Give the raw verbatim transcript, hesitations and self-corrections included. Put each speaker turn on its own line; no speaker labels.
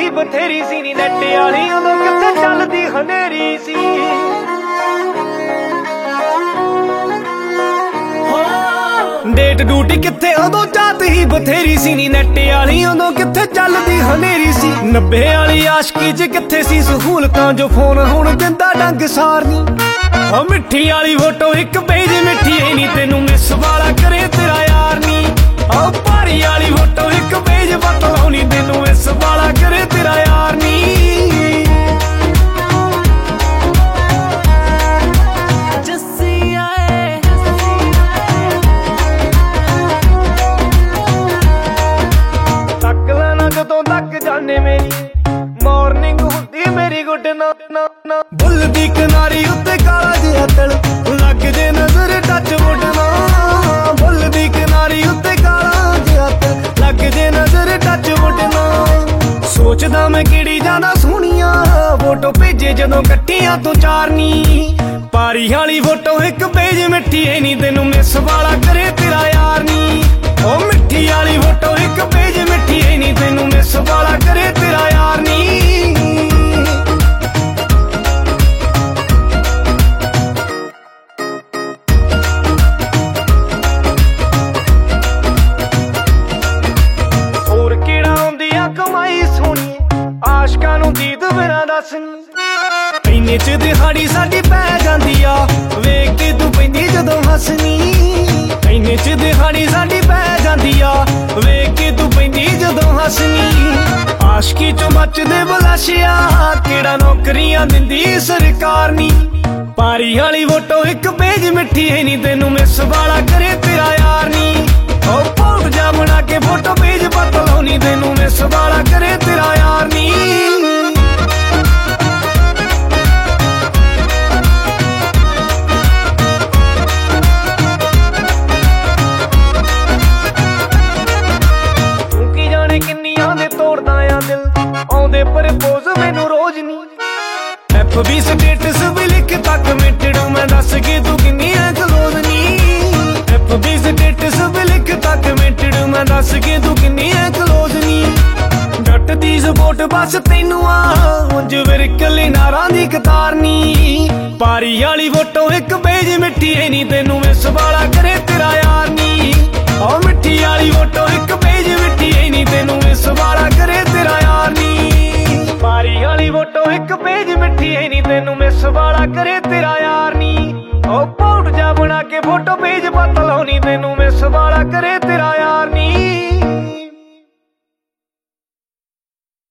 ਹੀ ਬਥੇਰੀ ਸੀ ਨੀ ਨੈਟ ਵਾਲੀ ਉਦੋਂ ਕਿੱਥੇ ਚੱਲਦੀ ਹਨੇਰੀ ਸੀ। ਡੇਟ ਡਿਊਟੀ ਕਿੱਥੇ ਉਦੋਂ ਝਾਤ ਹੀ ਬਥੇਰੀ ਸੀ ਨੀ ਨੈਟ ਵਾਲੀ ਉਦੋਂ ਕਿੱਥੇ ਚੱਲਦੀ ਹਨੇਰੀ ਸੀ। ਨੱਬੇ ਵਾਲੀ ਆਸ਼ਕੀ ਚ ਕਿੱਥੇ ਸੀ ਸਹੂਲਤਾਂ ਜੋ ਫੋਨ ਹੁਣ ਦਿੰਦਾ ਡੰਗ ਸਾਰਨੀ। ਓ ਮਿੱਠੀ ਵਾਲੀ ਫੋਟੋ ਇੱਕ ਪੇਜ ਮਿੱਠੀ ਐ ਨੀ ਤੈਨੂੰ ਮਿਸ ਵਾਲਾ ਕਰੇ ਤੇਰਾ ਯਾਰ ਨੀ। ਓ ਭਾਰੀ ਵਾਲੀ ਫੋਟੋ ਇੱਕ ਪੇਜ ਬਤਲਾਉਣੀ ਤੈਨੂੰ ਮਿਸ ਵਾਲਾ ਕਰੇ ਤੇਰਾ ਯਾਰ ਨੀ। ਜਦੋਂ ਤੱਕ ਜਾਣੇ ਮੇਰੀ ਮਾਰਨਿੰਗ ਹੁੰਦੀ ਮੇਰੀ ਗੁੱਡ ਨਾ ਨਾ ਬੁੱਲ ਦੀ ਕਿਨਾਰੀ ਉੱਤੇ ਕਾਲਾ ਜਿਹਾ ਤਲ ਲੱਗ ਜੇ ਨਜ਼ਰ ਟੱਚ ਮੁੱਢਣਾ। ਬੁੱਲ ਦੀ ਕਿਨਾਰੀ ਉੱਤੇ ਕਾਲਾ ਜਿਹਾ ਤਲ ਲੱਗ ਜੇ ਨਜ਼ਰ ਟੱਚ ਮੁੱਢਣਾ। ਸੋਚਦਾ ਮੈਂ ਕਿਹੜੀ ਜ਼ਿਆਦਾ ਸੋਹਣੀਆਂ ਫੋਟੋ ਭੇਜੇ ਜਦੋਂ ਇਕੱਠੀਆਂ ਤੋਂ ਚਾਰਨੀ। ਪਾਰੀ ਵਾਲੀ ਫੋਟੋ ਇੱਕ ਪੇਜ ਮਿੱਠੀ ਐ ਨੀ ਤੈਨੂੰ ਮਿਸ ਵਾਲਾ ਕਰੇ ਤੇਰਾ ਯਾਰ ਨੀ। ਓ ਮਿੱਠੀ ਵਾਲੀ ਫੋਟੋ ਇੱਕ ਪੇਜ ਮਿੱਠੀ ਐ ਨੀ ਤੈਨੂੰ ਮਿਸ ਵਾਲਾ ਕਰੇ ਤੇਰਾ ਯਾਰ ਨੀ। ਹੋਰ ਕਿਹੜਾ ਆਉਂਦੀ ਆ ਕਮਾਈ ਸੋਹਣੀ ਆਸ਼ਕਾਂ ਨੂੰ ਦੀਦ ਬਿਨਾਂ ਦੱਸ ਨੀ। ਇੰਨੇ ਚ ਦਿਹਾੜੀ ਸਾਡੀ ਪੈ ਜਾਂਦੀ ਆ ਵੇਖ ਕੇ ਤੂੰ ਪੈਂਦੀ ਜਦੋਂ ਹੱਸਨੀ। ਇੰਨੇ ਚ ਦਿਹਾੜੀ ਸਾਡੀ ਪੈ ਜਾਂਦੀ ਆ ਵੇਖ ਕੇ ਤੂੰ ਪੈਂਦੀ ਜਦੋਂ ਹੱਸਨੀ। ਆਸ਼ਕੀ ਚੋਂ ਮੱਚਦੇ ਬਲਾਸ਼ਿਆ ਕਿਹੜਾ ਨੌਕਰੀਆਂ ਦਿੰਦੀ ਸਰਕਾਰ ਨੀ। ਪਾਰੀ ਵਾਲੀ ਫੋਟੋ ਇੱਕ ਪੇਜ ਮਿੱਠੀ ਐ ਨੀ ਤੈਨੂੰ ਮਿਸ ਵਾਲਾ ਕਰੇ ਤੇਰਾ ਯਾਰ ਨੀ। ਓ ਪੌੜ ਜਾ ਬਣਾ ਕੇ ਫੋਟੋ ਪੇਜ ਬਤਲਾਉਣੀ ਤੈਨੂੰ ਮਿਸ ਵਾਲਾ ਕਰੇ ਤੇਰਾ ਯਾਰ ਨੀ। ਕਿੰਨੀਆਂ ਦੇ ਤੋੜਦਾ ਆ ਦਿਲ ਆਉਂਦੇ ਪ੍ਰਪੋਜ਼ ਮੈਨੂੰ ਰੋਜ਼ ਨੀ। ਐਫ ਬੀ ਸਟੇਟਸ ਵੀ ਲਿਖ ਤੱਕ ਕਮਿਟਡ ਮੈਂ ਦੱਸ ਕੇ ਤੂੰ ਕਿੰਨੀ ਐ ਕਲੋਜ਼ ਨੀ। ਐਫ ਬੀ ਸਟੇਟਸ ਵੀ ਲਿਖ ਤੱਕ ਕਮਿਟਡ ਮੈਂ ਦੱਸ ਕੇ ਤੂੰ ਕਿੰਨੀ ਐ ਕਲੋਜ਼ ਨੀ। ਜੱਟ ਦੀ ਸਪੋਰਟ ਬਸ ਤੈਨੂੰ ਆ ਉਂਝ ਵਿਰਕਲੇ ਨਾਰਾਂ ਦੀ ਕਤਾਰ ਨੀ। ਪਾਰੀ ਵਾਲੀ ਫੋਟੋ ਇੱਕ ਪੇਜ ਮਿੱਠੀ ਐ ਨੀ ਤੈਨੂੰ ਮਿਸ ਵਾਲਾ ਕਰੇ ਤੇਰਾ ਯਾਰ ਨੀ। ਓ ਮਿੱਠੀ ਵਾਲੀ ਫੋਟੋ ਇੱਕ ਪੇਜ ਮਿੱਠੀ ਐ ਨੀ ਤੈਨੂੰ ਮਿਸ ਵਾਲਾ ਕਰੇ ਤੇਰਾ ਯਾਰ ਨੀ। ਪਾਰੀ ਵਾਲੀ ਫੋਟੋ ਇੱਕ ਪੇਜ ਮਿੱਠੀ ਐ ਨੀ ਤੈਨੂੰ ਮਿਸ ਵਾਲਾ ਕਰੇ ਤੇਰਾ ਯਾਰ ਨੀ। ਓ ਪੌੜ ਜਾ ਬਣਾ ਕੇ ਫੋਟੋ